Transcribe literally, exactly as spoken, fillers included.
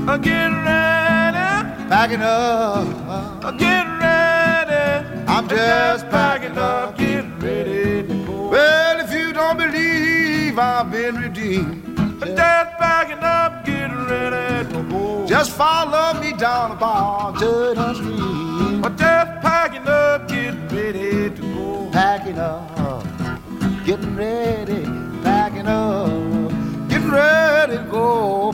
I'm getting ready, packing up. I'm getting ready. I'm just packing up, getting ready to go. Well, if you don't believe I've been redeemed, I'm just packing up, getting ready to go. just follow me down about Jordan Street. I'm just packing up, getting ready to go. Packing up, getting ready, packing up, getting ready to go.